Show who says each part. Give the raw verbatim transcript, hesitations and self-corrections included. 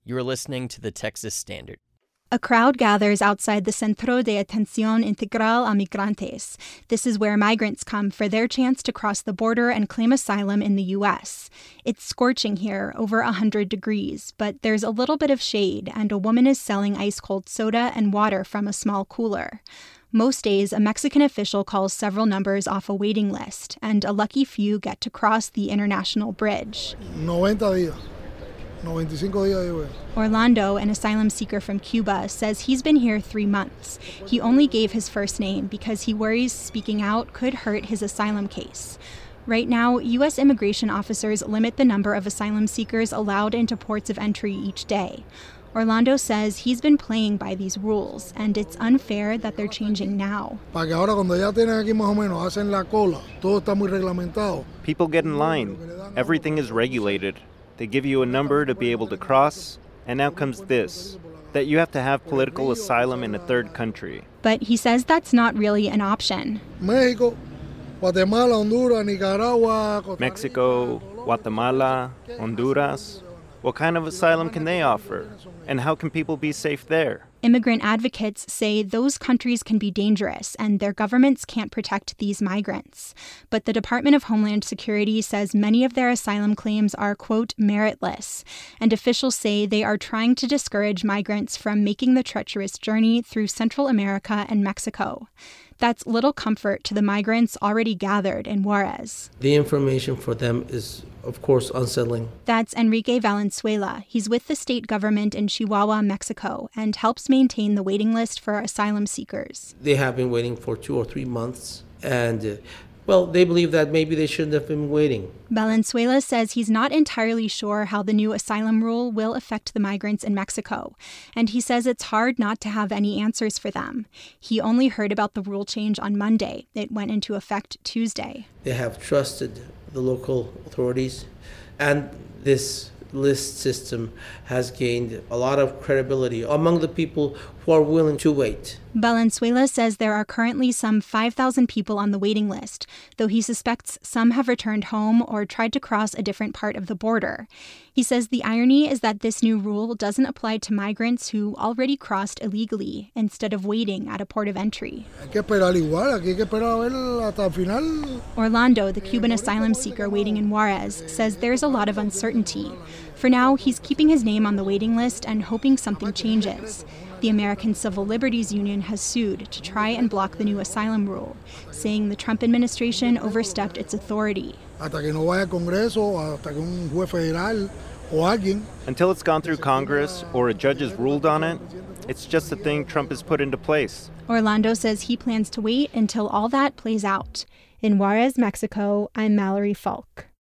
Speaker 1: You're listening to the Texas Standard.
Speaker 2: A crowd gathers outside the Centro de Atención Integral a Migrantes. This is where migrants come for their chance to cross the border and claim asylum in the U S. It's scorching here, over one hundred degrees, but there's a little bit of shade, and a woman is selling ice-cold soda and water from a small cooler. Most days, a Mexican official calls several numbers off a waiting list, and a lucky few get to cross the international bridge.
Speaker 3: ninety días. ninety-five días.
Speaker 2: Orlando, an asylum seeker from Cuba, says he's been here three months. He only gave his first name because he worries speaking out could hurt his asylum case. Right now, U S immigration officers limit the number of asylum seekers allowed into ports of entry each day. Orlando says he's been playing by these rules, and it's unfair that they're changing now.
Speaker 4: People get in line. Everything is regulated. They give you a number to be able to cross, and now comes this, that you have to have political asylum in a third country.
Speaker 2: But he says that's not really an option.
Speaker 3: Mexico, Guatemala, Honduras, Nicaragua,
Speaker 4: Mexico, Guatemala, Honduras. What kind of asylum can they offer? And how can people be safe there?
Speaker 2: Immigrant advocates say those countries can be dangerous and their governments can't protect these migrants. But the Department of Homeland Security says many of their asylum claims are, quote, meritless. And officials say they are trying to discourage migrants from making the treacherous journey through Central America and Mexico. That's little comfort to the migrants already gathered in Juarez.
Speaker 5: The information for them is, of course, unsettling.
Speaker 2: That's Enrique Valenzuela. He's with the state government in Chihuahua, Mexico, and helps maintain the waiting list for asylum seekers.
Speaker 5: They have been waiting for two or three months, and, uh, well, they believe that maybe they shouldn't have been waiting.
Speaker 2: Valenzuela says he's not entirely sure how the new asylum rule will affect the migrants in Mexico, and he says it's hard not to have any answers for them. He only heard about the rule change on Monday. It went into effect Tuesday.
Speaker 5: They have trusted the local authorities, and this list system has gained a lot of credibility among the people who are willing to wait.
Speaker 2: Valenzuela says there are currently some five thousand people on the waiting list, though he suspects some have returned home or tried to cross a different part of the border. He says the irony is that this new rule doesn't apply to migrants who already crossed illegally instead of waiting at a port of entry. Orlando, the Cuban asylum seeker waiting in Juarez, says there's a lot of uncertainty. For now, he's keeping his name on the waiting list and hoping something changes. The American Civil Liberties Union has sued to try and block the new asylum rule, saying the Trump administration overstepped its authority.
Speaker 4: Until it's gone through Congress or a judge has ruled on it, it's just a thing Trump has put into place.
Speaker 2: Orlando says he plans to wait until all that plays out. In Juarez, Mexico, I'm Mallory Falk.